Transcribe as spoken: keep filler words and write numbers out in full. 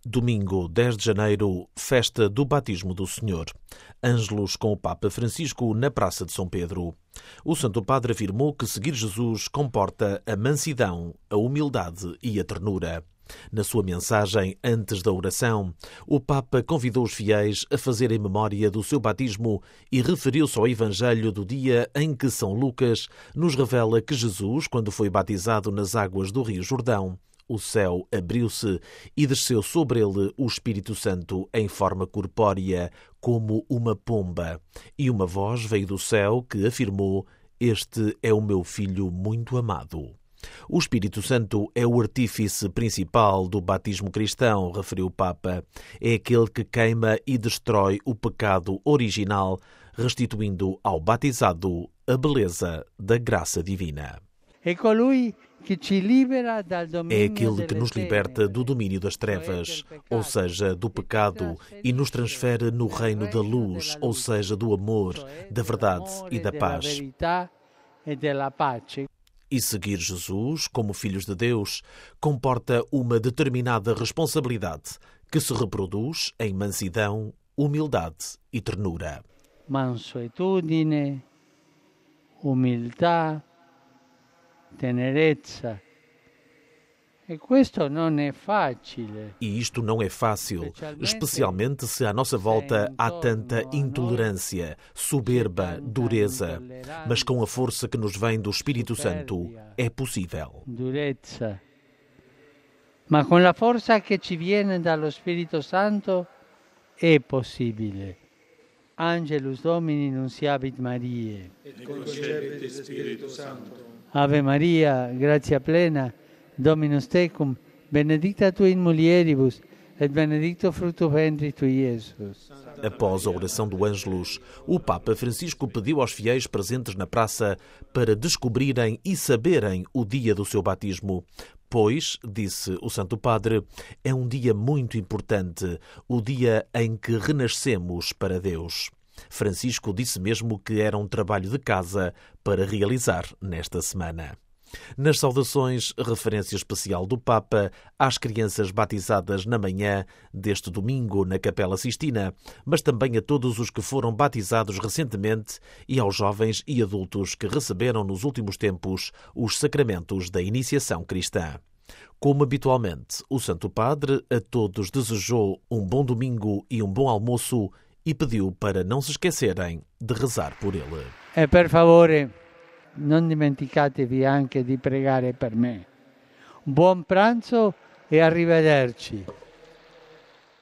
Domingo, dez de janeiro, festa do batismo do Senhor. Ângelos com o Papa Francisco na Praça de São Pedro. O Santo Padre afirmou que seguir Jesus comporta a mansidão, a humildade e a ternura. Na sua mensagem antes da oração, o Papa convidou os fiéis a fazerem memória do seu batismo e referiu-se ao Evangelho do dia em que São Lucas nos revela que Jesus, quando foi batizado nas águas do Rio Jordão, o céu abriu-se e desceu sobre ele o Espírito Santo em forma corpórea, como uma pomba. E uma voz veio do céu que afirmou: "Este é o meu Filho muito amado." O Espírito Santo é o artífice principal do batismo cristão, referiu o Papa. É aquele que queima e destrói o pecado original, restituindo ao batizado a beleza da graça divina. É colui É aquele que nos liberta do domínio das trevas, ou seja, do pecado, e nos transfere no reino da luz, ou seja, do amor, da verdade e da paz. E seguir Jesus, como filhos de Deus, comporta uma determinada responsabilidade que se reproduz em mansidão, humildade e ternura. Mansuetudine, humildade, tenerezza. E questo non è facile. E isto não é fácil, especialmente se à nossa volta há tanta intolerância, soberba, dureza. Mas com a força que nos vem do Espírito Santo, é possível. Durezza. Ma con la forza che ci viene dallo Spirito Santo è possibile. Angelus Domini nunciavit Mariae. Et concepit Spiritu Sancto. Ave Maria, gratia plena, Dominus tecum, benedicta tu in mulieribus, et benedictus fructus ventris tui, Iesus. Após a oração do Ângelus, o Papa Francisco pediu aos fiéis presentes na praça para descobrirem e saberem o dia do seu batismo. Pois, disse o Santo Padre, é um dia muito importante, o dia em que renascemos para Deus. Francisco disse mesmo que era um trabalho de casa para realizar nesta semana. Nas saudações, referência especial do Papa às crianças batizadas na manhã deste domingo na Capela Sistina, mas também a todos os que foram batizados recentemente e aos jovens e adultos que receberam nos últimos tempos os sacramentos da iniciação cristã. Como habitualmente, o Santo Padre a todos desejou um bom domingo e um bom almoço e pediu para não se esquecerem de rezar por ele. E per favore, non dimenticatevi anche di pregare per me. Buon pranzo e arrivederci.